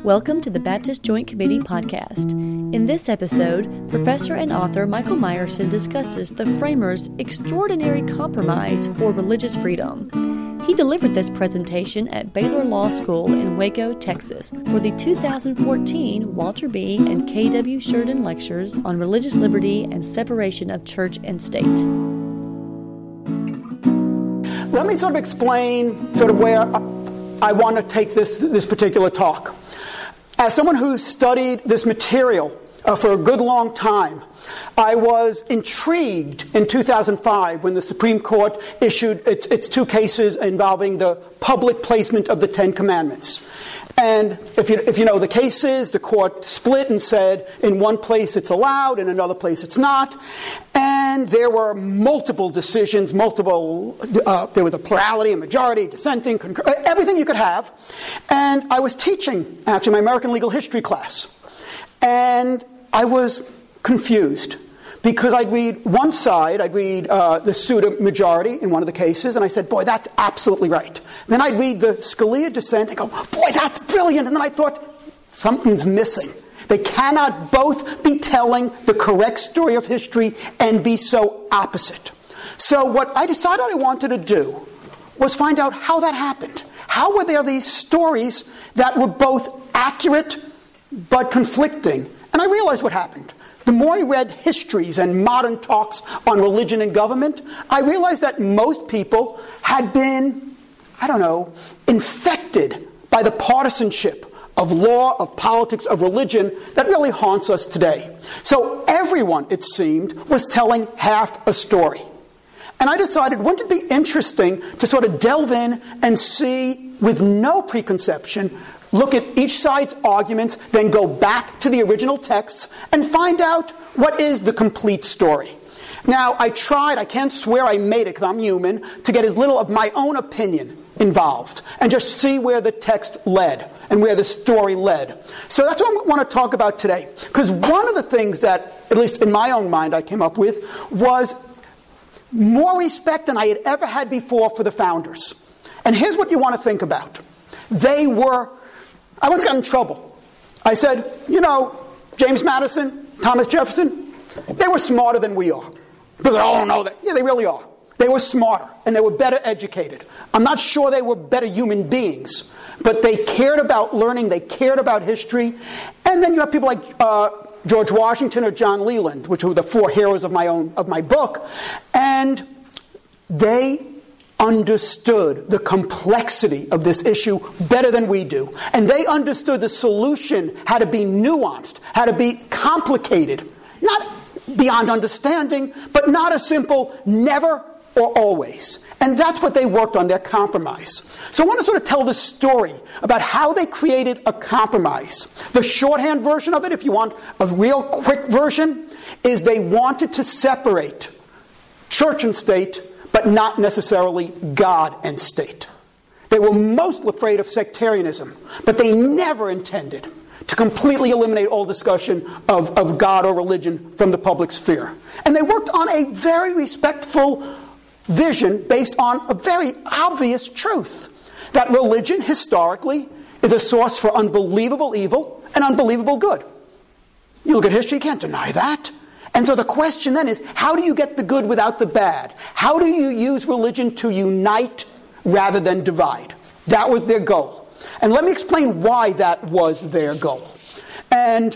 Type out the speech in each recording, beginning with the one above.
Welcome to the Baptist Joint Committee podcast. In this episode, professor and author Michael Meyerson discusses the framers' extraordinary compromise for religious freedom. He delivered this presentation at Baylor Law School in Waco, Texas, for the 2014 Walter B. and K.W. Sheridan Lectures on Religious Liberty and Separation of Church and State. Let me sort of explain where I want to take this particular talk. As someone who studied this material for a good long time, I was intrigued in 2005 when the Supreme Court issued its two cases involving the public placement of the Ten Commandments. And if you know the cases, the court split and said in one place it's allowed, in another place it's not. And there were multiple decisions, there was a plurality, a majority, dissenting, everything you could have. And I was teaching, actually, my American legal history class. And I was confused because I'd read one side, the pseudo majority in one of the cases, and I said, boy, that's absolutely right. Then I'd read the Scalia dissent and go, boy, that's brilliant. And then I thought, something's missing. They cannot both be telling the correct story of history and be so opposite. So what I decided I wanted to do was find out how that happened. How were there these stories that were both accurate but conflicting? And I realized what happened. The more I read histories and modern talks on religion and government, I realized that most people had been, infected by the partisanship of law, of politics, of religion that really haunts us today. So everyone, it seemed, was telling half a story. And I decided, wouldn't it be interesting to sort of delve in and see, with no preconception, look at each side's arguments, then go back to the original texts and find out what is the complete story. Now, I can't swear I made it because I'm human, to get as little of my own opinion involved and just see where the text led and where the story led. So that's what I want to talk about today. Because one of the things that, at least in my own mind, I came up with was more respect than I had ever had before for the founders. And here's what you want to think about. I once got in trouble. I said, James Madison, Thomas Jefferson, they were smarter than we are. Because I don't know that. Yeah, they really are. They were smarter, and they were better educated. I'm not sure they were better human beings, but they cared about learning, they cared about history. And then you have people like George Washington or John Leland, which were the four heroes of my book, and they understood the complexity of this issue better than we do. And they understood the solution had to be nuanced, had to be complicated. Not beyond understanding, but not a simple never or always. And that's what they worked on, their compromise. So I want to sort of tell the story about how they created a compromise. The shorthand version of it, if you want a real quick version, is they wanted to separate church and state, but not necessarily God and state. They were most afraid of sectarianism, but they never intended to completely eliminate all discussion of God or religion from the public sphere. And they worked on a very respectful vision based on a very obvious truth, that religion, historically, is a source for unbelievable evil and unbelievable good. You look at history, you can't deny that. And so the question then is, how do you get the good without the bad? How do you use religion to unite rather than divide? That was their goal. And let me explain why that was their goal. And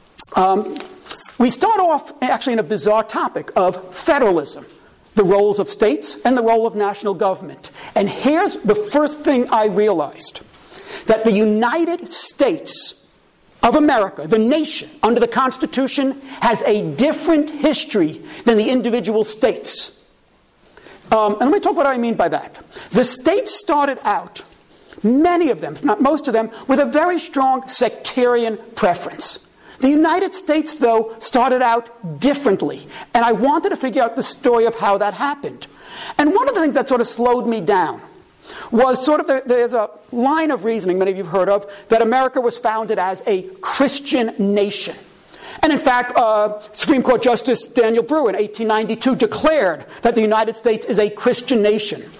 we start off actually in a bizarre topic of federalism, the roles of states and the role of national government. And here's the first thing I realized, that the United States of America, the nation, under the Constitution, has a different history than the individual states. And let me talk what I mean by that. The states started out, many of them, if not most of them, with a very strong sectarian preference. The United States, though, started out differently. And I wanted to figure out the story of how that happened. And one of the things that sort of slowed me down was there's a line of reasoning many of you have heard of, that America was founded as a Christian nation. And in fact, Supreme Court Justice Daniel Brewer in 1892 declared that the United States is a Christian nation.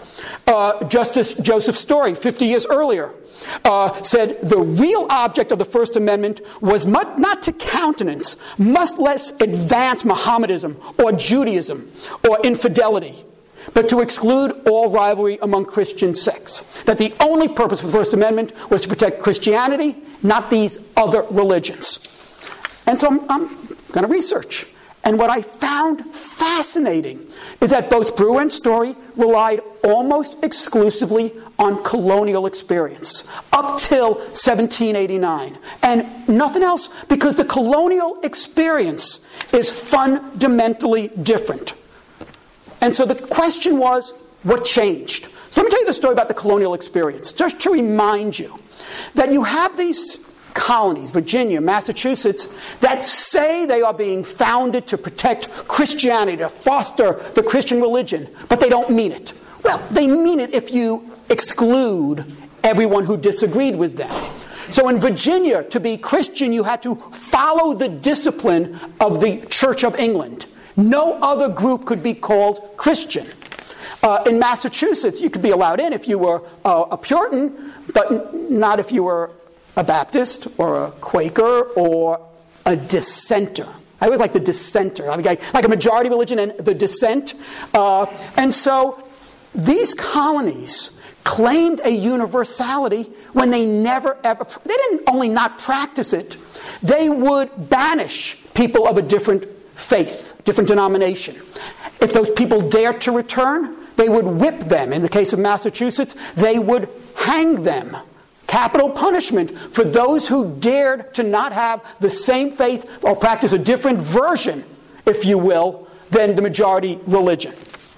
Justice Joseph Story, 50 years earlier, said the real object of the First Amendment was not to countenance, much less advance Mohammedanism or Judaism or infidelity, but to exclude all rivalry among Christian sects. That the only purpose of the First Amendment was to protect Christianity, not these other religions. And so I'm going to research. And what I found fascinating is that both Brewer and Story relied almost exclusively on colonial experience up till 1789. And nothing else, because the colonial experience is fundamentally different. And so the question was, what changed? So let me tell you the story about the colonial experience, just to remind you that you have these colonies, Virginia, Massachusetts, that say they are being founded to protect Christianity, to foster the Christian religion, but they don't mean it. Well, they mean it if you exclude everyone who disagreed with them. So in Virginia, to be Christian, you had to follow the discipline of the Church of England. No other group could be called Christian. In Massachusetts, you could be allowed in if you were a Puritan, but not if you were a Baptist or a Quaker or a dissenter. I always like the dissenter. I mean, like a majority religion and the dissent. And so these colonies claimed a universality when they never ever, they didn't only not practice it, they would banish people of a different faith, different denomination. If those people dared to return, they would whip them. In the case of Massachusetts, they would hang them. Capital punishment for those who dared to not have the same faith or practice a different version, if you will, than the majority religion.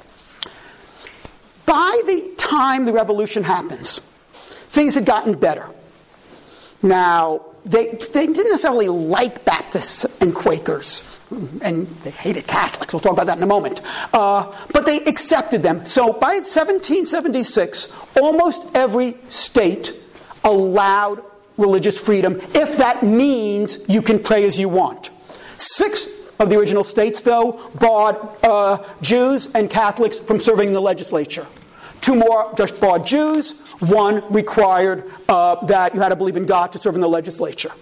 By the time the revolution happens, things had gotten better. Now, they didn't necessarily like Baptists and Quakers, and they hated Catholics. We'll talk about that in a moment. But they accepted them. So by 1776, almost every state allowed religious freedom, if that means you can pray as you want. 6 of the original states, though, barred Jews and Catholics from serving in the legislature. 2 more just barred Jews. 1 required that you had to believe in God to serve in the legislature.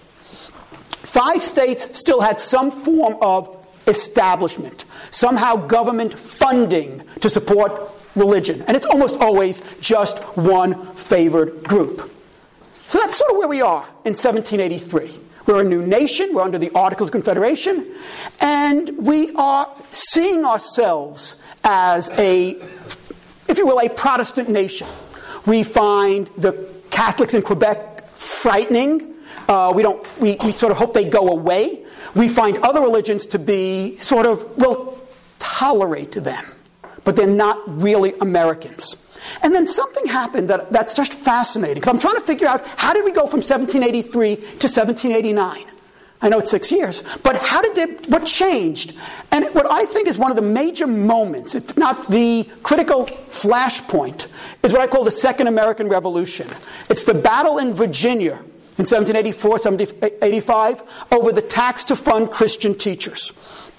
5 states still had some form of establishment, somehow government funding to support religion. And it's almost always just one favored group. So that's sort of where we are in 1783. We're a new nation. We're under the Articles of Confederation. And we are seeing ourselves as a, if you will, a Protestant nation. We find the Catholics in Quebec frightening. We sort of hope they go away. We find other religions to be sort of, we'll tolerate them, but they're not really Americans. And then something happened that's just fascinating. Because I'm trying to figure out, how did we go from 1783 to 1789? I know it's 6 years. But what changed? And what I think is one of the major moments, if not the critical flashpoint, is what I call the Second American Revolution. It's the battle in Virginia in 1784, 1785, over the tax to fund Christian teachers.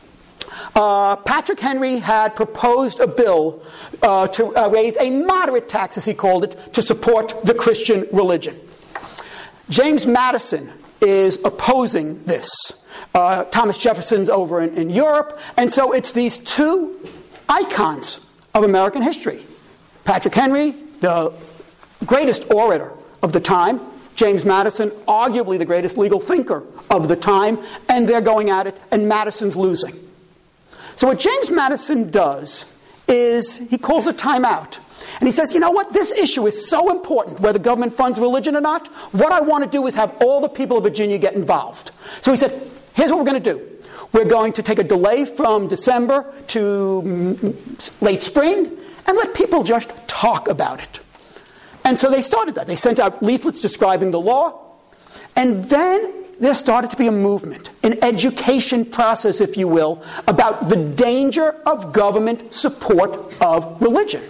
Patrick Henry had proposed a bill to raise a moderate tax, as he called it, to support the Christian religion. James Madison is opposing this. Thomas Jefferson's over in Europe, and so it's these 2 icons of American history. Patrick Henry, the greatest orator of the time, James Madison, arguably the greatest legal thinker of the time, and they're going at it, and Madison's losing. So what James Madison does is he calls a timeout. And he says, you know what, this issue is so important, whether government funds religion or not. What I want to do is have all the people of Virginia get involved. So he said, here's what we're going to do. We're going to take a delay from December to late spring and let people just talk about it. And so they started that. They sent out leaflets describing the law. And then there started to be a movement, an education process, if you will, about the danger of government support of religion.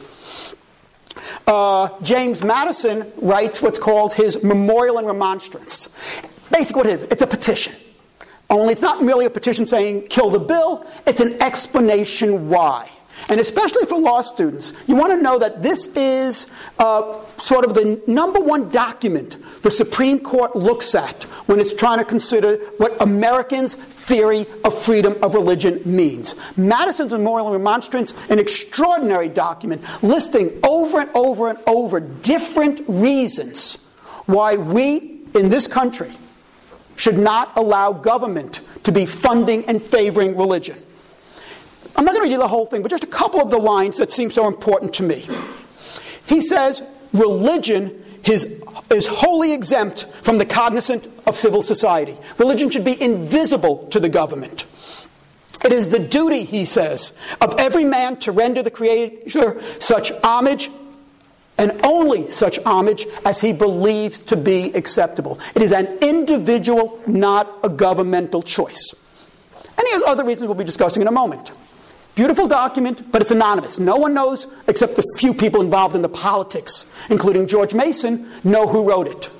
James Madison writes what's called his Memorial and Remonstrance. Basically what it is, it's a petition. Only it's not merely a petition saying, kill the bill, it's an explanation why. And especially for law students, you want to know that this is sort of the number one document the Supreme Court looks at when it's trying to consider what Americans' theory of freedom of religion means. Madison's Memorial and Remonstrance, an extraordinary document listing over and over and over different reasons why we in this country should not allow government to be funding and favoring religion. I'm not going to read you the whole thing, but just a couple of the lines that seem so important to me. He says, religion is wholly exempt from the cognizance of civil society. Religion should be invisible to the government. It is the duty, he says, of every man to render the Creator such homage, and only such homage as he believes to be acceptable. It is an individual, not a governmental choice. And he has other reasons we'll be discussing in a moment. Beautiful document, but it's anonymous. No one knows, except the few people involved in the politics, including George Mason, know who wrote it.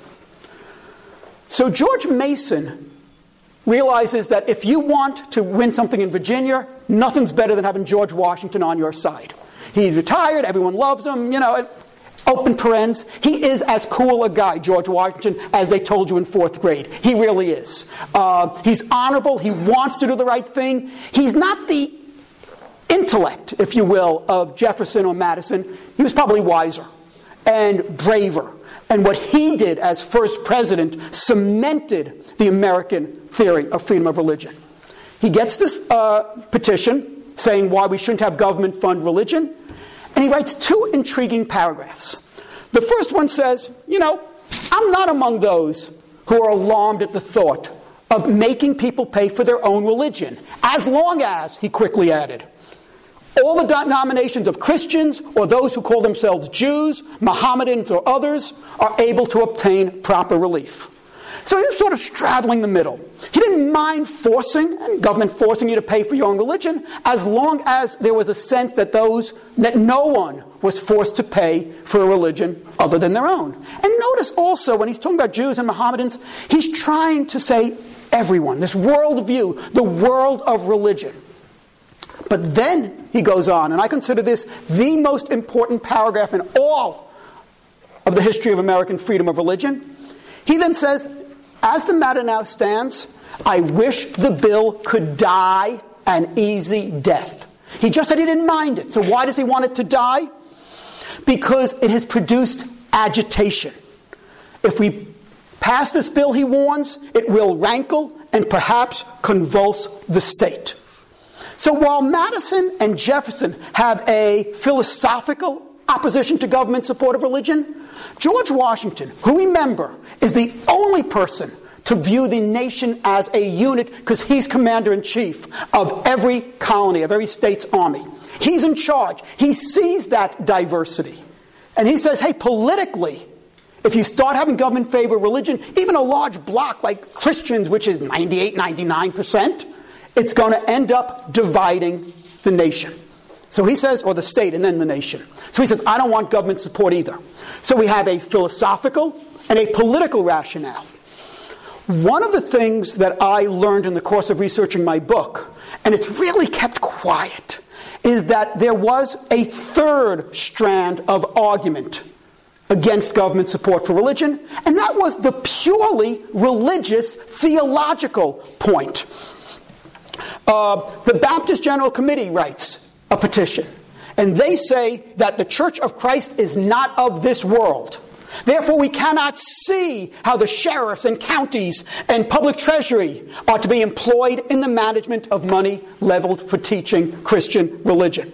So George Mason realizes that if you want to win something in Virginia, nothing's better than having George Washington on your side. He's retired, everyone loves him, open parens. He is as cool a guy, George Washington, as they told you in 4th grade. He really is. He's honorable. He wants to do the right thing. He's not the intellect, if you will, of Jefferson or Madison. He was probably wiser and braver. And what he did as first president cemented the American theory of freedom of religion. He gets this petition saying why we shouldn't have government fund religion, and he writes 2 intriguing paragraphs. The first one says, I'm not among those who are alarmed at the thought of making people pay for their own religion, as long as, he quickly added, all the denominations of Christians or those who call themselves Jews, Mohammedans, or others are able to obtain proper relief. So he was sort of straddling the middle. He didn't mind government forcing you to pay for your own religion, as long as there was a sense that no one was forced to pay for a religion other than their own. And notice also, when he's talking about Jews and Mohammedans, he's trying to say everyone, this worldview, the world of religion. But then he goes on, and I consider this the most important paragraph in all of the history of American freedom of religion. He then says, as the matter now stands, I wish the bill could die an easy death. He just said he didn't mind it. So why does he want it to die? Because it has produced agitation. If we pass this bill, he warns, it will rankle and perhaps convulse the state. So while Madison and Jefferson have a philosophical opposition to government support of religion, George Washington, who, remember, is the only person to view the nation as a unit because he's commander-in-chief of every colony, of every state's army. He's in charge. He sees that diversity. And he says, hey, politically, if you start having government favor religion, even a large bloc like Christians, which is 98, 99%, it's going to end up dividing the nation. So he says, or the state and then the nation. So he says, I don't want government support either. So we have a philosophical and a political rationale. One of the things that I learned in the course of researching my book, and it's really kept quiet, is that there was a third strand of argument against government support for religion, and that was the purely religious, theological point. The Baptist General Committee writes a petition, and they say that the Church of Christ is not of this world. Therefore, we cannot see how the sheriffs and counties and public treasury are to be employed in the management of money leveled for teaching Christian religion.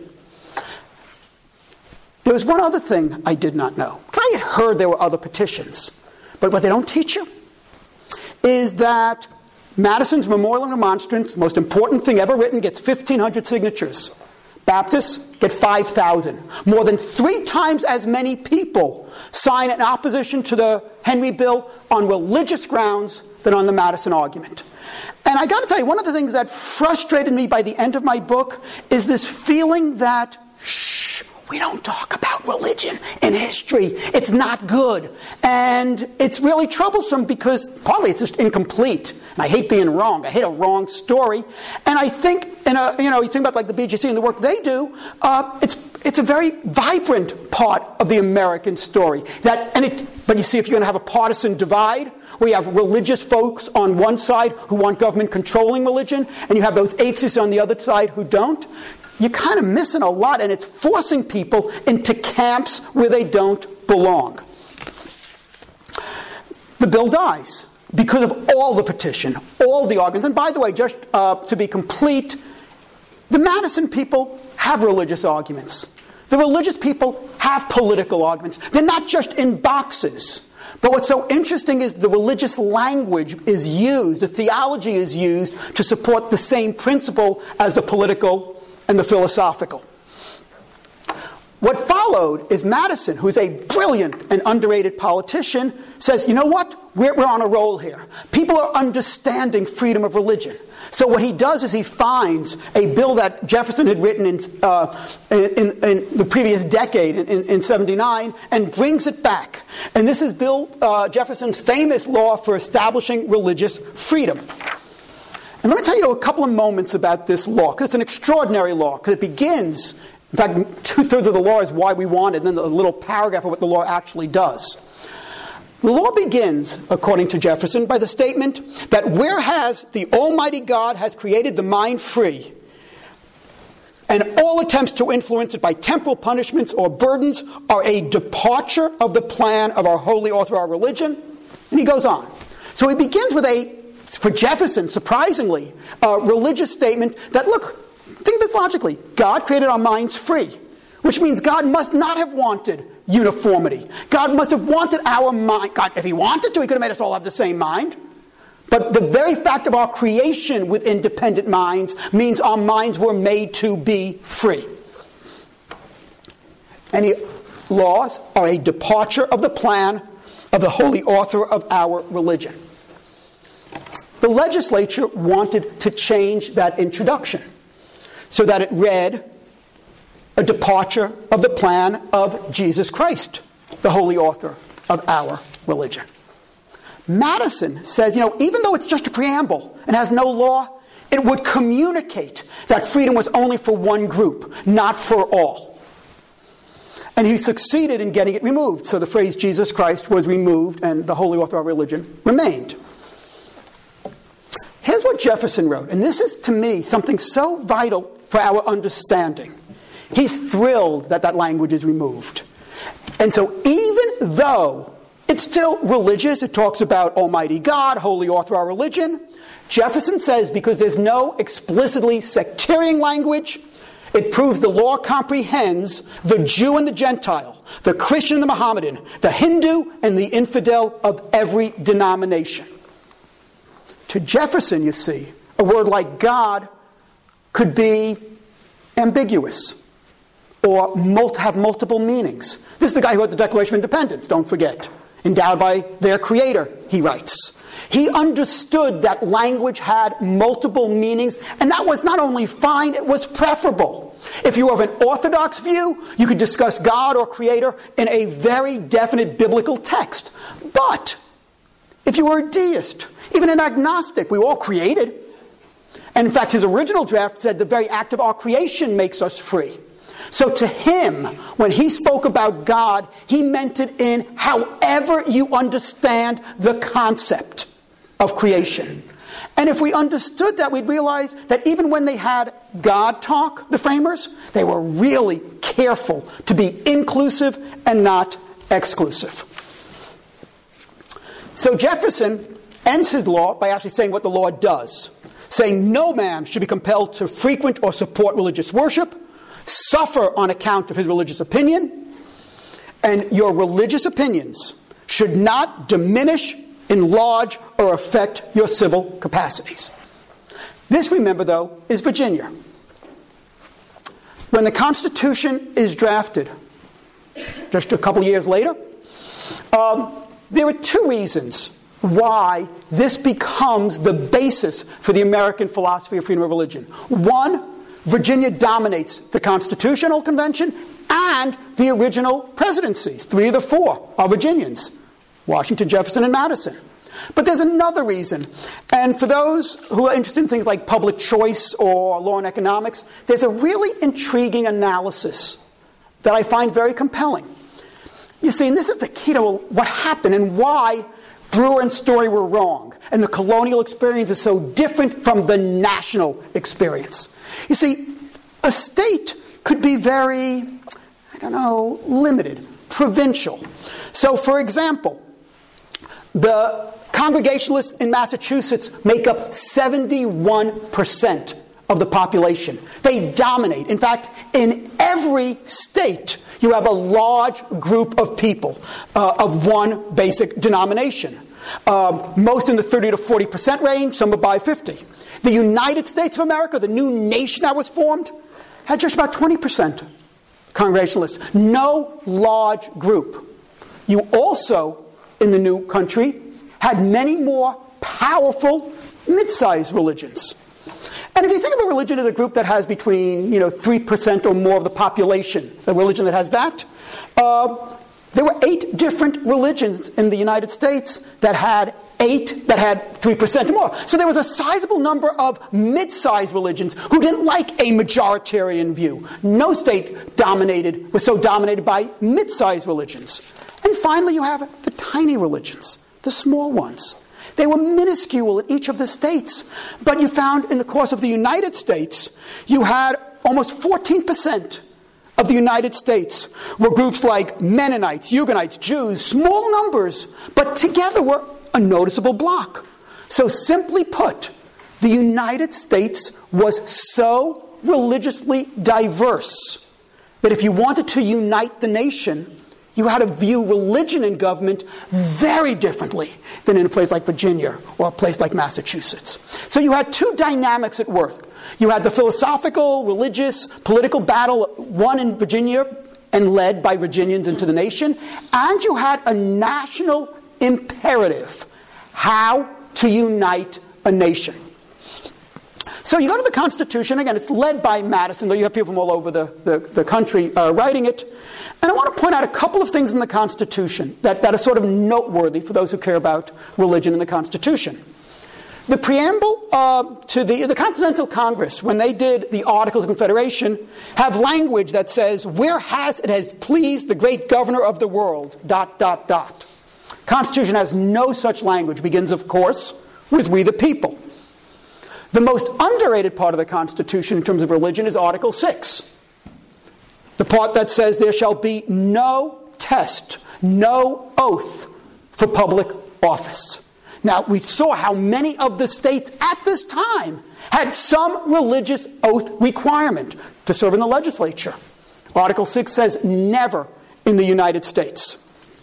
There was one other thing I did not know. I had heard there were other petitions, but what they don't teach you is that Madison's Memorial and Remonstrance, the most important thing ever written, gets 1,500 signatures. Baptists get 5,000. More than 3 times as many people sign in opposition to the Henry Bill on religious grounds than on the Madison argument. And I got to tell you, one of the things that frustrated me by the end of my book is this feeling that, we don't talk about religion in history. It's not good. And it's really troublesome because partly it's just incomplete. And I hate being wrong. I hate a wrong story. And I think, you think about like the BJC and the work they do, it's a very vibrant part of the American story. But you see, if you're going to have a partisan divide, where you have religious folks on one side who want government controlling religion, and you have those atheists on the other side who don't, you're kind of missing a lot, and it's forcing people into camps where they don't belong. The bill dies because of all the petition, all the arguments. And by the way, just to be complete, the Madison people have religious arguments. The religious people have political arguments. They're not just in boxes. But what's so interesting is the religious language is used, the theology is used to support the same principle as the political and the philosophical. What followed is Madison, who's a brilliant and underrated politician, says, you know what? We're on a roll here. People are understanding freedom of religion. So what he does is he finds a bill that Jefferson had written in the previous decade, in 79, and brings it back. And this is Jefferson's famous law for establishing religious freedom. And let me tell you a couple of moments about this law, because it's an extraordinary law, because it begins, in fact, 2/3 of the law is why we want it, and then a little paragraph of what the law actually does. The law begins, according to Jefferson, by the statement that whereas the Almighty God has created the mind free, and all attempts to influence it by temporal punishments or burdens are a departure of the plan of our holy author of our religion. And he goes on. So he begins with for Jefferson, surprisingly, a religious statement that, look, think of this logically. God created our minds free, which means God must not have wanted uniformity. God must have wanted our mind. God, if he wanted to, he could have made us all have the same mind. But the very fact of our creation with independent minds means our minds were made to be free. Any laws are a departure of the plan of the holy author of our religion. The legislature wanted to change that introduction so that it read a departure of the plan of Jesus Christ, the holy author of our religion. Madison says, even though it's just a preamble and has no law, it would communicate that freedom was only for one group, not for all. And he succeeded in getting it removed. So the phrase Jesus Christ was removed and the holy author of our religion remained. Here's what Jefferson wrote, and this is, to me, something so vital for our understanding. He's thrilled that language is removed. And so even though it's still religious, it talks about Almighty God, holy author of our religion, Jefferson says because there's no explicitly sectarian language, it proves the law comprehends the Jew and the Gentile, the Christian and the Mohammedan, the Hindu and the infidel of every denomination. To Jefferson, you see, a word like God could be ambiguous or have multiple meanings. This is the guy who wrote the Declaration of Independence, don't forget. Endowed by their creator, he writes. He understood that language had multiple meanings, and that was not only fine, it was preferable. If you have an orthodox view, you could discuss God or creator in a very definite biblical text. But if you were a deist, even an agnostic, we were all created. And in fact, his original draft said the very act of our creation makes us free. So to him, when he spoke about God, he meant it in however you understand the concept of creation. And if we understood that, we'd realize that even when they had God talk, the framers, they were really careful to be inclusive and not exclusive. So Jefferson ends his law by actually saying what the law does, saying no man should be compelled to frequent or support religious worship, suffer on account of his religious opinion, and your religious opinions should not diminish, enlarge, or affect your civil capacities. This, remember, though, is Virginia. When the Constitution is drafted, just a couple years later, there are two reasons why this becomes the basis for the American philosophy of freedom of religion. One, Virginia dominates the Constitutional Convention and the original presidencies. 3 of the 4 are Virginians: Washington, Jefferson, and Madison. But there's another reason. And for those who are interested in things like public choice or law and economics, there's a really intriguing analysis that I find very compelling. You see, and this is the key to what happened and why Brewer and Story were wrong, and the colonial experience is so different from the national experience. You see, a state could be very, limited, provincial. So, for example, the Congregationalists in Massachusetts make up 71% of the population. They dominate. In fact, in every state, you have a large group of people of one basic denomination. Most in the 30 to 40% range, some above 50. The United States of America, the new nation that was formed, had just about 20% Congregationalists. No large group. You also, in the new country, had many more powerful mid-sized religions. And if you think of a religion as a group that has between 3% or more of the population, a religion that has that, there were 8 different religions in the United States that had 3% or more. So there was a sizable number of mid-sized religions who didn't like a majoritarian view. No state was so dominated by mid-sized religions. And finally, you have the tiny religions, the small ones. They were minuscule in each of the states. But you found in the course of the United States, you had almost 14% of the United States were groups like Mennonites, Huguenots, Jews, small numbers, but together were a noticeable block. So simply put, the United States was so religiously diverse that if you wanted to unite the nation, you had to view religion in government very differently than in a place like Virginia or a place like Massachusetts. So you had 2 dynamics at work. You had the philosophical, religious, political battle won in Virginia and led by Virginians into the nation, and you had a national imperative, how to unite a nation. So you go to the Constitution. Again, it's led by Madison, though you have people from all over the country writing it. And I want to point out a couple of things in the Constitution that are sort of noteworthy for those who care about religion in the Constitution. The preamble to the Continental Congress, when they did the Articles of Confederation, have language that says, "Whereas it has pleased the great governor of the world, ... Constitution has no such language. Begins, of course, with "we the people." The most underrated part of the Constitution in terms of religion is Article 6. The part that says there shall be no test, no oath for public office. Now, we saw how many of the states at this time had some religious oath requirement to serve in the legislature. Article 6 says never in the United States.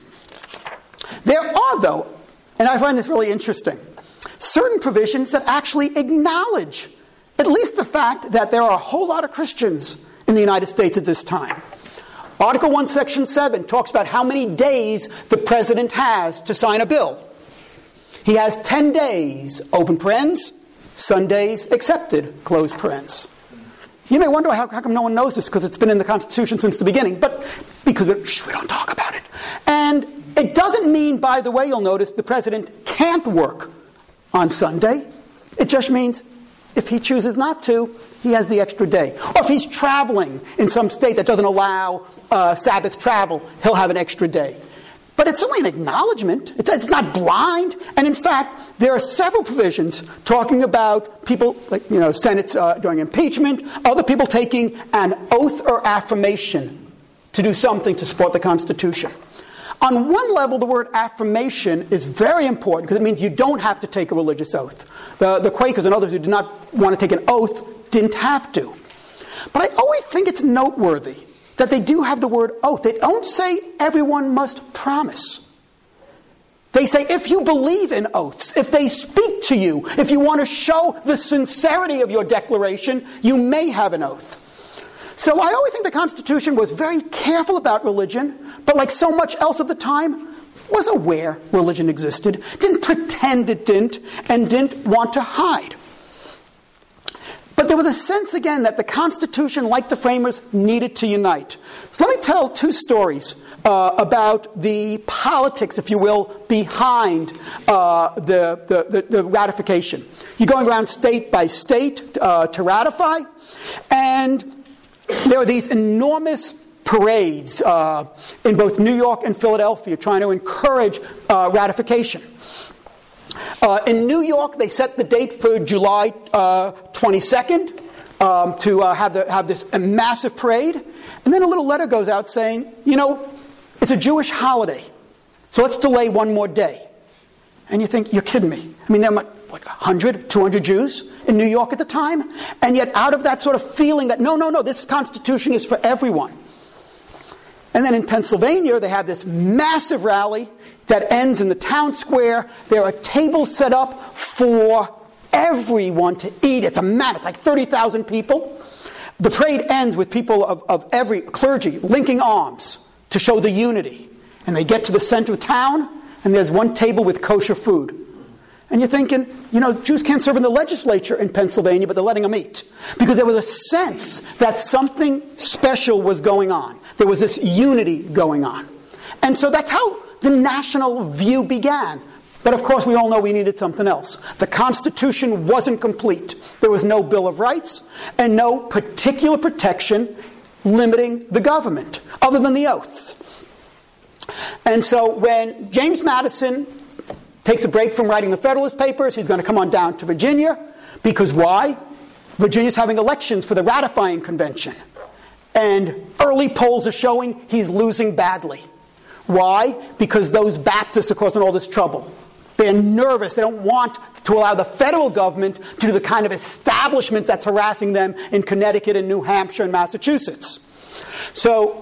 There are, though, and I find this really interesting, certain provisions that actually acknowledge at least the fact that there are a whole lot of Christians in the United States at this time. Article 1, Section 7 talks about how many days the president has to sign a bill. He has 10 days, open parens, Sundays accepted, close parens. You may wonder how come no one knows this, because it's been in the Constitution since the beginning, but because we don't talk about it. And it doesn't mean, by the way, you'll notice, the president can't work on Sunday. It just means if he chooses not to, he has the extra day. Or if he's traveling in some state that doesn't allow Sabbath travel, he'll have an extra day. But it's only an acknowledgement. It's not blind. And in fact, there are several provisions talking about people, like, Senate doing impeachment, other people taking an oath or affirmation to do something to support the Constitution. On one level, the word affirmation is very important because it means you don't have to take a religious oath. The Quakers and others who did not want to take an oath didn't have to. But I always think it's noteworthy that they do have the word oath. They don't say everyone must promise. They say if you believe in oaths, if they speak to you, if you want to show the sincerity of your declaration, you may have an oath. So I always think the Constitution was very careful about religion, but like so much else at the time, was aware religion existed, didn't pretend it didn't, and didn't want to hide. But there was a sense, again, that the Constitution, like the framers, needed to unite. So let me tell two stories about the politics, if you will, behind the ratification. You're going around state by state to ratify, and there are these enormous parades in both New York and Philadelphia trying to encourage ratification. In New York, they set the date for July 22nd to have this massive parade. And then a little letter goes out saying, it's a Jewish holiday, so let's delay one more day. And you think, you're kidding me. I mean, there were, 100, 200 Jews in New York at the time? And yet out of that sort of feeling that, no, this Constitution is for everyone. And then in Pennsylvania, they have this massive rally that ends in the town square. There are tables set up for everyone to eat. It's like 30,000 people. The parade ends with people of every clergy linking arms to show the unity. And they get to the center of town, and there's one table with kosher food. And you're thinking, Jews can't serve in the legislature in Pennsylvania, but they're letting them eat. Because there was a sense that something special was going on. There was this unity going on. And so that's how the national view began. But of course, we all know we needed something else. The Constitution wasn't complete. There was no Bill of Rights and no particular protection limiting the government, other than the oaths. And so when James Madison takes a break from writing the Federalist Papers, he's going to come on down to Virginia. Because why? Virginia's having elections for the ratifying convention. And early polls are showing he's losing badly. Why? Because those Baptists are causing all this trouble. They're nervous. They don't want to allow the federal government to do the kind of establishment that's harassing them in Connecticut and New Hampshire and Massachusetts. So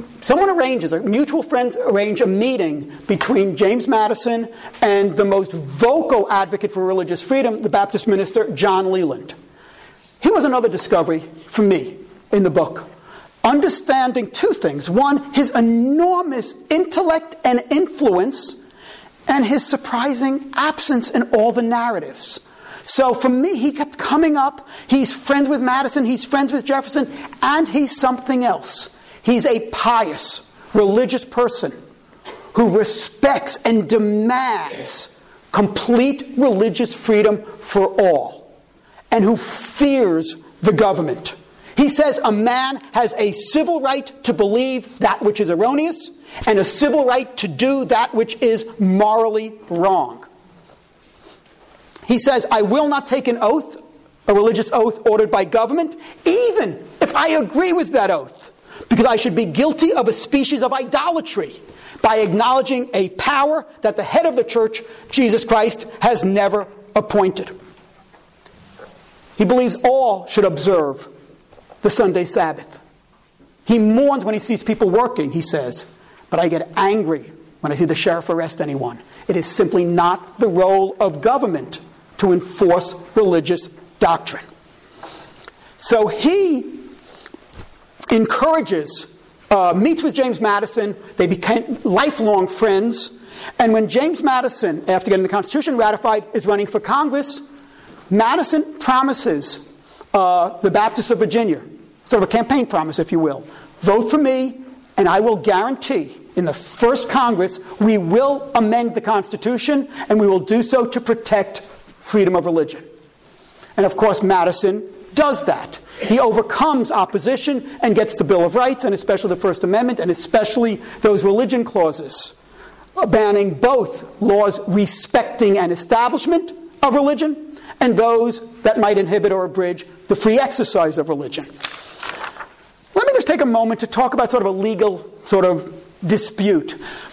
mutual friends arrange a meeting between James Madison and the most vocal advocate for religious freedom, the Baptist minister, John Leland. He was another discovery for me in the book. Understanding two things. One, his enormous intellect and influence, and his surprising absence in all the narratives. So for me, he kept coming up. He's friends with Madison, he's friends with Jefferson, and he's something else. He's a pious, religious person who respects and demands complete religious freedom for all, and who fears the government. He says a man has a civil right to believe that which is erroneous, and a civil right to do that which is morally wrong. He says, I will not take an oath, a religious oath ordered by government, even if I agree with that oath, because I should be guilty of a species of idolatry by acknowledging a power that the head of the church, Jesus Christ, has never appointed. He believes all should observe the Sunday Sabbath. He mourns when he sees people working, he says, but I get angry when I see the sheriff arrest anyone. It is simply not the role of government to enforce religious doctrine. So he encourages, meets with James Madison. They became lifelong friends. And when James Madison, after getting the Constitution ratified, is running for Congress, Madison promises the Baptists of Virginia, sort of a campaign promise, if you will, vote for me, and I will guarantee in the first Congress we will amend the Constitution, and we will do so to protect freedom of religion. And of course, Madison does that. He overcomes opposition and gets the Bill of Rights, and especially the First Amendment, and especially those religion clauses, banning both laws respecting an establishment of religion and those that might inhibit or abridge the free exercise of religion. Let me just take a moment to talk about sort of a legal sort of dispute.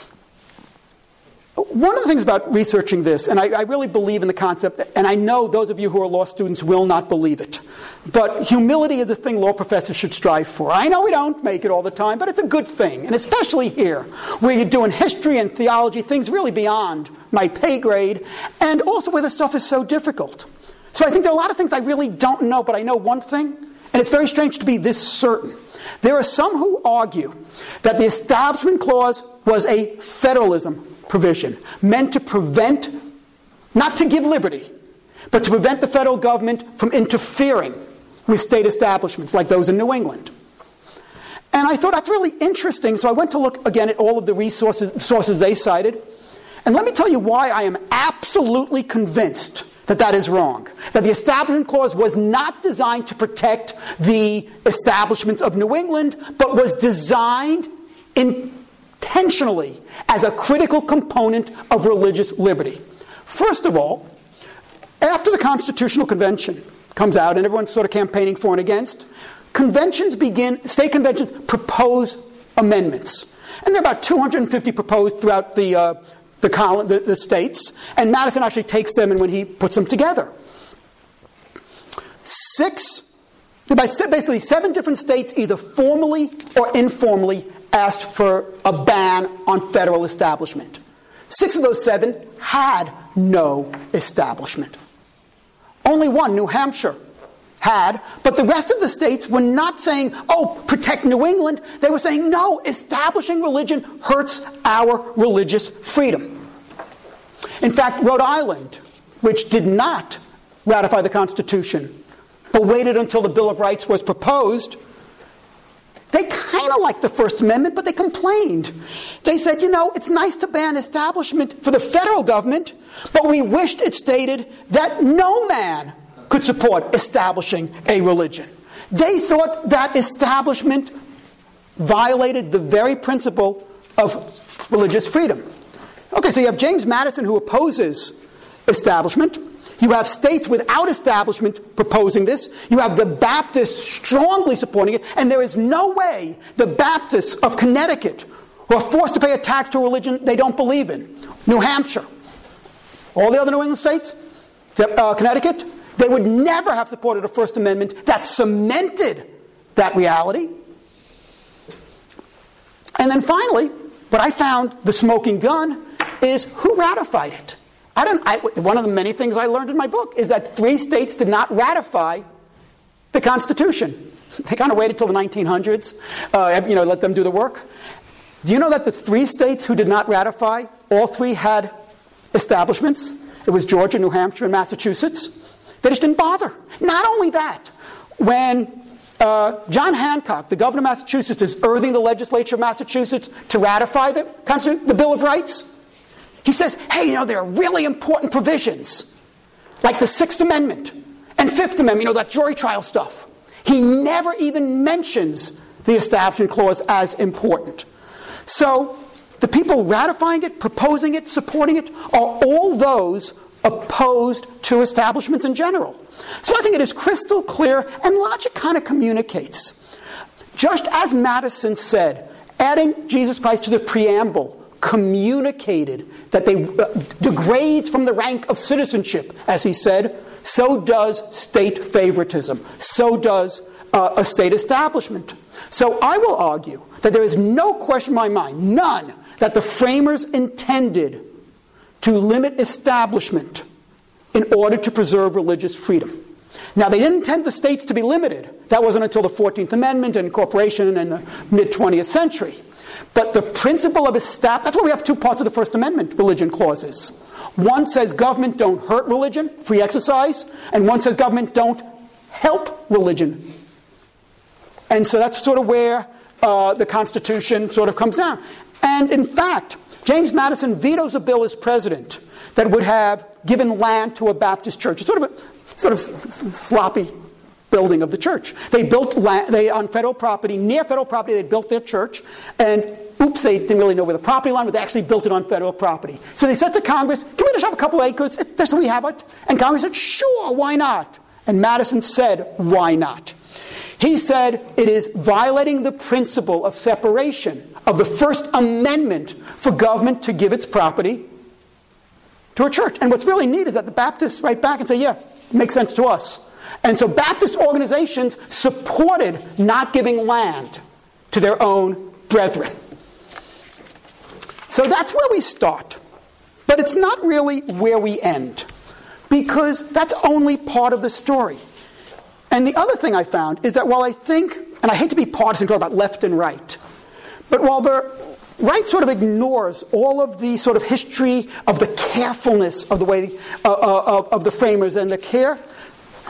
One of the things about researching this, and I really believe in the concept, and I know those of you who are law students will not believe it, but humility is the thing law professors should strive for. I know we don't make it all the time, but it's a good thing, and especially here, where you're doing history and theology, things really beyond my pay grade, and also where the stuff is so difficult. So I think there are a lot of things I really don't know, but I know one thing, and it's very strange to be this certain. There are some who argue that the Establishment Clause was a federalism provision meant to prevent, not to give liberty, but to prevent the federal government from interfering with state establishments like those in New England. And I thought that's really interesting, so I went to look again at all of the sources they cited. And let me tell you why I am absolutely convinced that that is wrong. That the Establishment Clause was not designed to protect the establishments of New England, but was designed intentionally as a critical component of religious liberty. First of all, after the Constitutional Convention comes out and everyone's sort of campaigning for and against, state conventions propose amendments. And there are about 250 proposed throughout the states, and Madison actually takes them and when he puts them together. Basically 7 different states either formally or informally asked for a ban on federal establishment. 6 of those 7 had no establishment. Only one, New Hampshire, had, but the rest of the states were not saying, oh, protect New England. They were saying, no, establishing religion hurts our religious freedom. In fact, Rhode Island, which did not ratify the Constitution, but waited until the Bill of Rights was proposed, they kind of liked the First Amendment, but they complained. They said, it's nice to ban establishment for the federal government, but we wished it stated that no man could support establishing a religion. They thought that establishment violated the very principle of religious freedom. Okay, so you have James Madison who opposes establishment. You have states without establishment proposing this. You have the Baptists strongly supporting it. And there is no way the Baptists of Connecticut, who are forced to pay a tax to a religion they don't believe in, New Hampshire, all the other New England states, Connecticut, they would never have supported a First Amendment that cemented that reality. And then finally, what I found the smoking gun is who ratified it. One of the many things I learned in my book is that 3 states did not ratify the Constitution. They kind of waited till the 1900s, let them do the work. Do you know that the 3 states who did not ratify, all 3 had establishments? It was Georgia, New Hampshire, and Massachusetts. They just didn't bother. Not only that, when John Hancock, the governor of Massachusetts, is urging the legislature of Massachusetts to ratify the Bill of Rights, he says, hey, there are really important provisions, like the 6th Amendment and 5th Amendment, that jury trial stuff. He never even mentions the Establishment Clause as important. So the people ratifying it, proposing it, supporting it, are all those opposed to establishments in general. So I think it is crystal clear, and logic kind of communicates. Just as Madison said, adding Jesus Christ to the preamble communicated that they degrades from the rank of citizenship, as he said, so does state favoritism. So does a state establishment. So I will argue that there is no question in my mind, none, that the framers intended to limit establishment in order to preserve religious freedom. Now, they didn't intend the states to be limited. That wasn't until the 14th Amendment and incorporation in the mid-20th century. But the principle of that's why we have 2 parts of the First Amendment religion clauses. One says government don't hurt religion, free exercise, and one says government don't help religion. And so that's sort of where the Constitution sort of comes down. And in fact, James Madison vetoes a bill as president that would have given land to a Baptist church. It's sort of sloppy building of the church. They built land on federal property, near federal property. They built their church, and they didn't really know where the property line, but they actually built it on federal property. So they said to Congress, "Can we just have a couple of acres? Just so we have it." And Congress said, "Sure, why not?" And Madison said, "Why not?" He said it is violating the principle of separation of the First Amendment for government to give its property to a church. And what's really neat is that the Baptists write back and say, yeah, it makes sense to us. And so Baptist organizations supported not giving land to their own brethren. So that's where we start. But it's not really where we end, because that's only part of the story. And the other thing I found is that while I think, and I hate to be partisan, talk about left and right, but while the right sort of ignores all of the sort of history of the carefulness of the way of the framers and the care,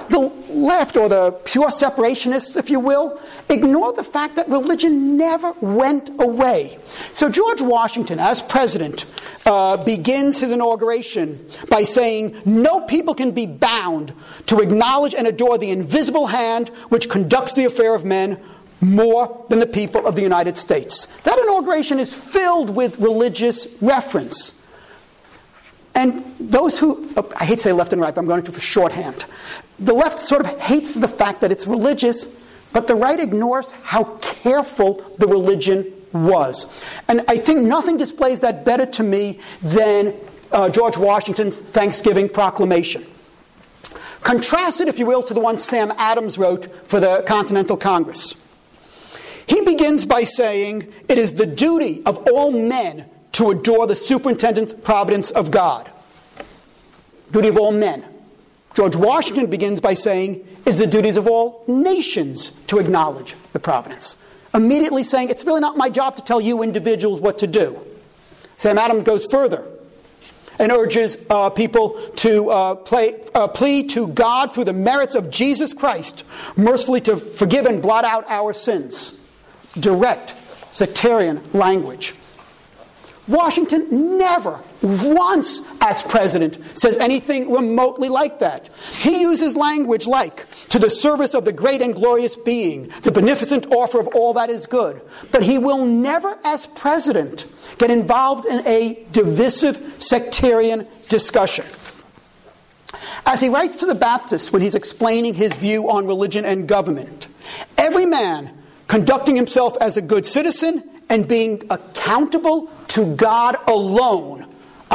The left, or the pure separationists, if you will, ignore the fact that religion never went away. So George Washington, as president, begins his inauguration by saying, "No people can be bound to acknowledge and adore the invisible hand which conducts the affair of men more than the people of the United States." That inauguration is filled with religious reference. And those who, I hate to say left and right, but I'm going to for shorthand. The left sort of hates the fact that it's religious, but the right ignores how careful the religion was. And I think nothing displays that better to me than George Washington's Thanksgiving proclamation. Contrasted, if you will, to the one Sam Adams wrote for the Continental Congress. He begins by saying, "It is the duty of all men to adore the superintendent providence of God." Duty of all men. George Washington begins by saying, "It's the duties of all nations to acknowledge the providence." Immediately saying, it's really not my job to tell you individuals what to do. Sam Adams goes further and urges people to plead to God through the merits of Jesus Christ, mercifully to forgive and blot out our sins. Direct sectarian language. Washington never once as president says anything remotely like that. He uses language like, "to the service of the great and glorious being, the beneficent offer of all that is good." But he will never as president get involved in a divisive sectarian discussion. As he writes to the Baptists when he's explaining his view on religion and government, "Every man conducting himself as a good citizen and being accountable to God alone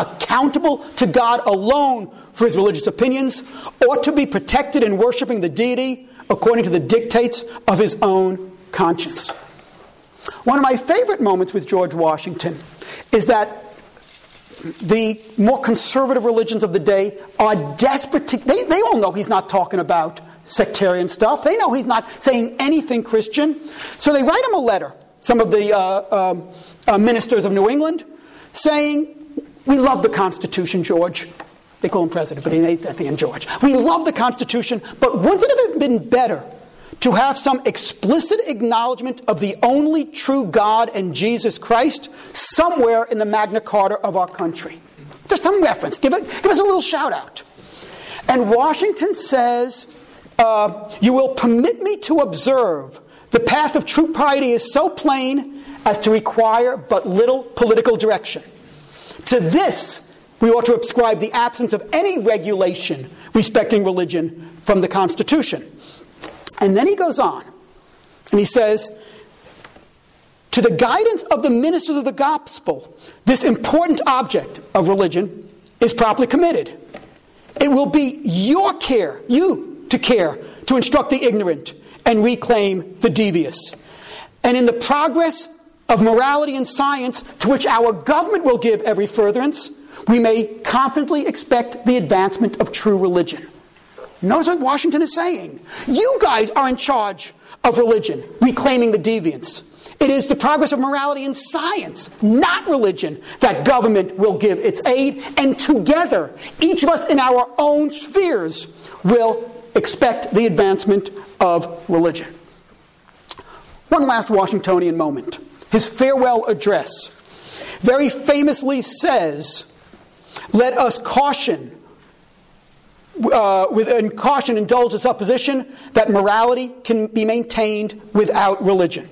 for his religious opinions, ought to be protected in worshiping the deity according to the dictates of his own conscience." One of my favorite moments with George Washington is that the more conservative religions of the day are desperate to... They all know he's not talking about sectarian stuff. They know he's not saying anything Christian. So they write him a letter, some of the ministers of New England, saying, "We love the Constitution, George." They call him president, but he ain't that thing, George. "We love the Constitution, but wouldn't it have been better to have some explicit acknowledgement of the only true God and Jesus Christ somewhere in the Magna Carta of our country?" Just some reference. Give us a little shout out. And Washington says, "You will permit me to observe the path of true piety is so plain as to require but little political direction. To this, we ought to ascribe the absence of any regulation respecting religion from the Constitution." And then he goes on, and he says, "To the guidance of the ministers of the gospel, this important object of religion is properly committed. It will be you to care to instruct the ignorant and reclaim the devious. And in the progress of morality and science, to which our government will give every furtherance, we may confidently expect the advancement of true religion." Notice what Washington is saying. You guys are in charge of religion, reclaiming the deviants. It is the progress of morality and science, not religion, that government will give its aid, and together, each of us in our own spheres will expect the advancement of religion. One last Washingtonian moment. His farewell address very famously says, "Let us caution indulge the supposition that morality can be maintained without religion."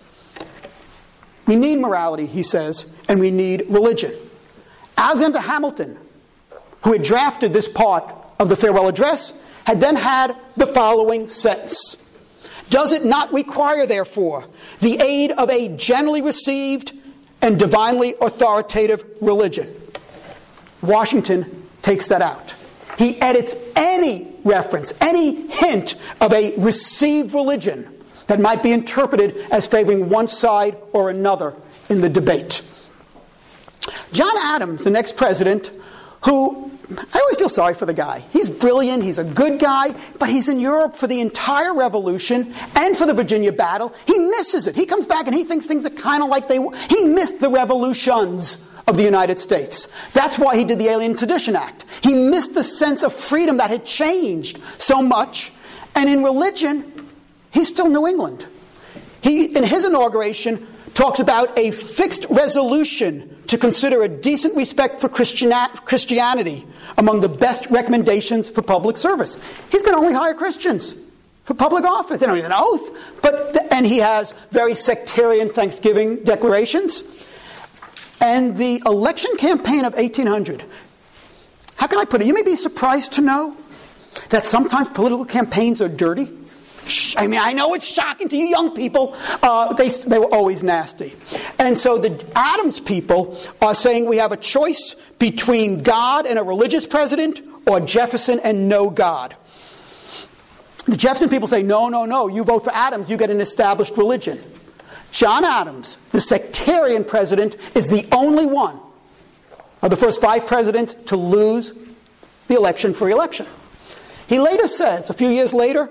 We need morality, he says, and we need religion. Alexander Hamilton, who had drafted this part of the farewell address, had then had the following sentence: "Does it not require, therefore, the aid of a generally received and divinely authoritative religion?" Washington takes that out. He edits any reference, any hint of a received religion that might be interpreted as favoring one side or another in the debate. John Adams, the next president, who I always feel sorry for the guy. He's brilliant, he's a good guy, but he's in Europe for the entire revolution and for the Virginia battle. He misses it. He comes back and he thinks things are kind of like they were. He missed the revolutions of the United States. That's why he did the Alien Sedition Act. He missed the sense of freedom that had changed so much. And in religion, he's still New England. He, in his inauguration, talks about a fixed resolution to consider a decent respect for Christianity among the best recommendations for public service. He's going to only hire Christians for public office. They don't need an oath. And he has very sectarian Thanksgiving declarations. And the election campaign of 1800, how can I put it? You may be surprised to know that sometimes political campaigns are dirty. I mean, I know it's shocking to you young people. They were always nasty. And so the Adams people are saying we have a choice between God and a religious president or Jefferson and no God. The Jefferson people say, no, you vote for Adams, you get an established religion. John Adams, the sectarian president, is the only one of the first 5 presidents to lose the election for re-election. He later says, a few years later,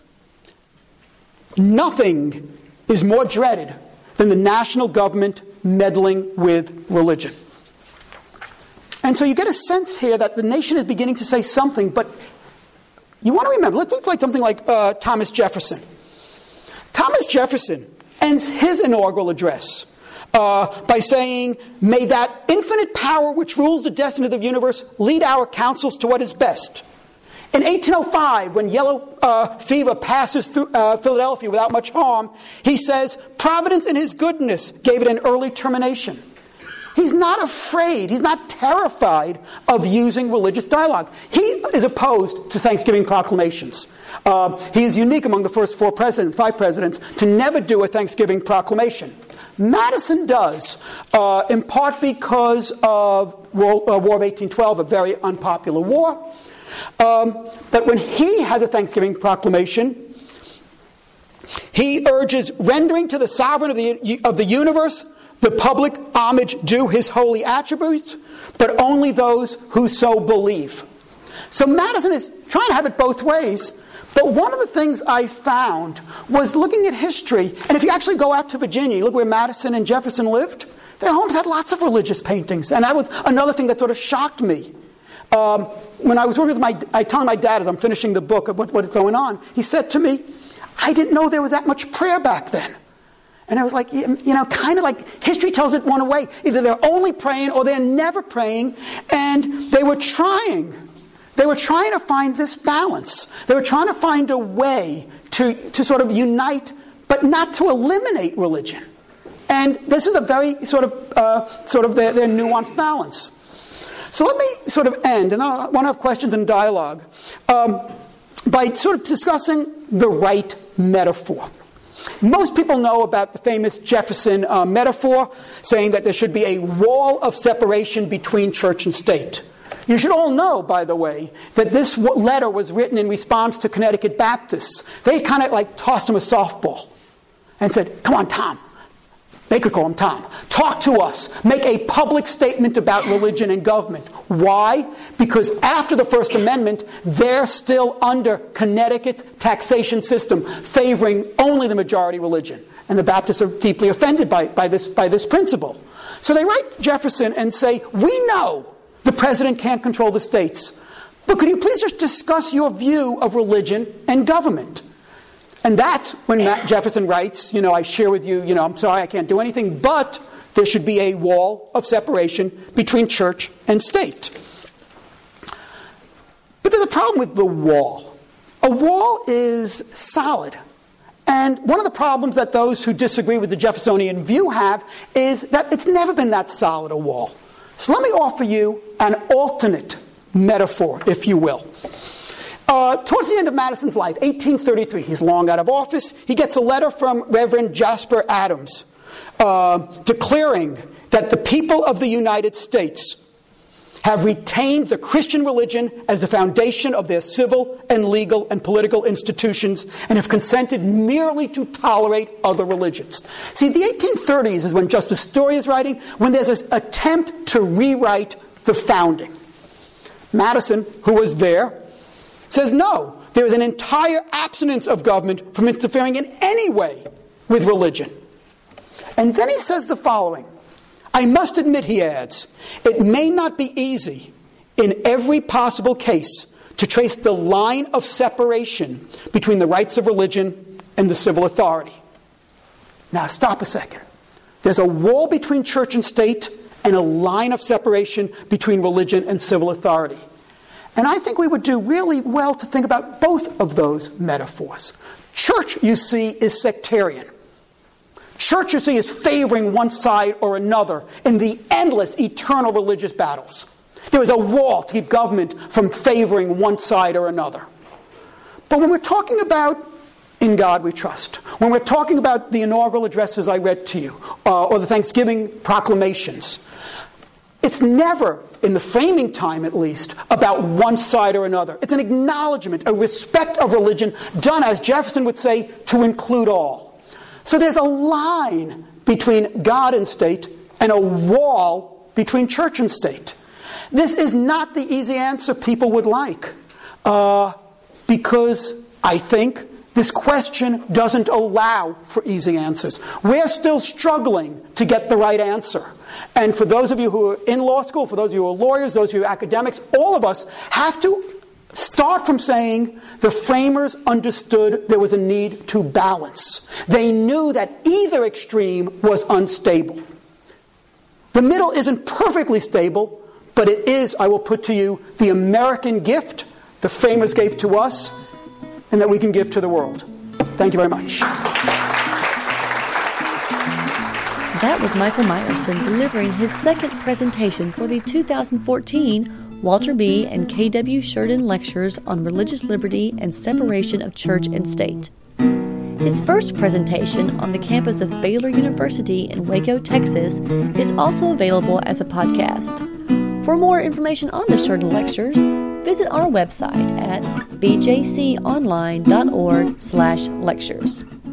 nothing is more dreaded than the national government meddling with religion. And so you get a sense here that the nation is beginning to say something, but you want to remember, let's look like something like Thomas Jefferson. Thomas Jefferson ends his inaugural address by saying, "May that infinite power which rules the destiny of the universe lead our counsels to what is best." In 1805, when yellow fever passes through Philadelphia without much harm, he says, "Providence in his goodness gave it an early termination." He's not afraid, he's not terrified of using religious dialogue. He is opposed to Thanksgiving proclamations. He is unique among the first 5 presidents, to never do a Thanksgiving proclamation. Madison does, in part because of War of 1812, a very unpopular war. But when he has a Thanksgiving proclamation, he urges rendering to the sovereign of the universe the public homage due his holy attributes, but only those who so believe. So Madison is trying to have it both ways. But one of the things I found was looking at history, and if you actually go out to Virginia, look where Madison and Jefferson lived, their homes had lots of religious paintings. And that was another thing that sort of shocked me. When I was working with I told my dad as I'm finishing the book of what is going on, he said to me, "I didn't know there was that much prayer back then." And I was like, kind of like history tells it one way. Either they're only praying or they're never praying. And they were trying to find this balance. They were trying to find a way to sort of unite, but not to eliminate religion. And this is a very sort of their nuanced balance. So let me sort of end, and I want to have questions and dialogue, by sort of discussing the right metaphor. Most people know about the famous Jefferson metaphor, saying that there should be a wall of separation between church and state. You should all know, by the way, that this letter was written in response to Connecticut Baptists. They kind of like tossed him a softball and said, "Come on, Tom." They could call him Tom. "Talk to us. Make a public statement about religion and government." Why? Because after the First Amendment, they're still under Connecticut's taxation system, favoring only the majority religion. And the Baptists are deeply offended by this principle. So they write Jefferson and say, "We know the president can't control the states, but could you please just discuss your view of religion and government?" And that's when Jefferson writes, "I share with you, I'm sorry I can't do anything, but there should be a wall of separation between church and state." But there's a problem with the wall. A wall is solid. And one of the problems that those who disagree with the Jeffersonian view have is that it's never been that solid a wall. So let me offer you an alternate metaphor, if you will. Towards the end of Madison's life, 1833, he's long out of office. He gets a letter from Reverend Jasper Adams declaring that the people of the United States have retained the Christian religion as the foundation of their civil and legal and political institutions and have consented merely to tolerate other religions. See, the 1830s is when Justice Story is writing, when there's an attempt to rewrite the founding. Madison, who was there, says no, there is an entire abstinence of government from interfering in any way with religion. And then he says the following, "I must admit," he adds, "it may not be easy, in every possible case to trace the line of separation between the rights of religion and the civil authority. Now, stop a second. There's a wall between church and state and a line of separation between religion and civil authority. And I think we would do really well to think about both of those metaphors. Church, you see, is sectarian. Church, you see, is favoring one side or another in the endless, eternal religious battles. There is a wall to keep government from favoring one side or another. But when we're talking about In God We Trust, when we're talking about the inaugural addresses I read to you, or the Thanksgiving proclamations, it's never, in the framing time at least, about one side or another. It's an acknowledgement, a respect of religion done, as Jefferson would say, to include all. So there's a line between God and state and a wall between church and state. This is not the easy answer people would like, because I think this question doesn't allow for easy answers. We're still struggling to get the right answer. And for those of you who are in law school, for those of you who are lawyers, those of you who are academics, all of us have to start from saying the framers understood there was a need to balance. They knew that either extreme was unstable. The middle isn't perfectly stable, but it is, I will put to you, the American gift the framers gave to us and that we can give to the world. Thank you very much. That was Michael Meyerson delivering his second presentation for the 2014 Walter B. and K.W. Sheridan Lectures on Religious Liberty and Separation of Church and State. His first presentation on the campus of Baylor University in Waco, Texas, is also available as a podcast. For more information on the Sheridan Lectures, visit our website at bjconline.org/lectures.